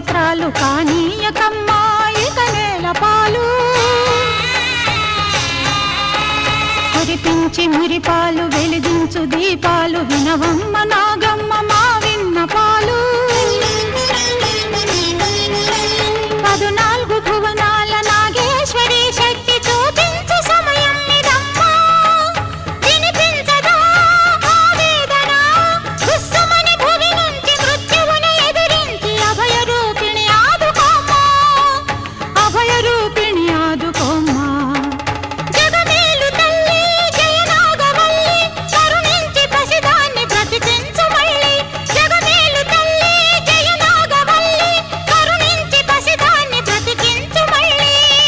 స్తోత్రాలు కానీయకమ్మా ఇక నేల పాలు కురిపించి మురిపాలు వెలిగించు దీపాలు వినవమ్మ నాగమ్మ మా విన్నపాలు 14 భువనాల నాగేశ్వరి శక్తి చూపించు సమయం ఇదమ్మా వినిపించదా ఆవేదన దుస్సుమని భువి నుంచి మృత్యువును ఎదిరించి అభయ రూపిణి ఆదుకోమ్మా అభయ రూపిణి ఆదుకోమ్మా జగమేలు తల్లి జయనాగవల్లి కరుణించి పసిదాన్ని బ్రతికించు మళ్ళీ జగమేలు తల్లి జయనాగవల్లి కరుణించి పసిదాన్ని బ్రతికించు మళ్ళీ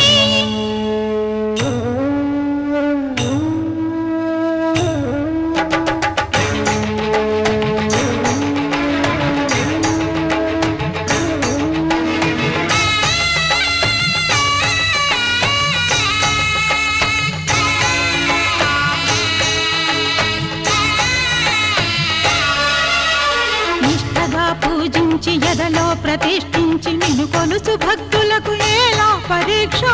నిష్ఠగా పూజించి ఎదలో ప్రతిష్ఠించి నిన్ను కొలుసు భక్తులకు ఎలా పరీక్ష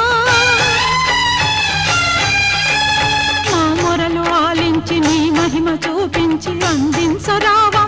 మా మొరలు ఆలించి నీ మహిమ చూపించి అందించరావా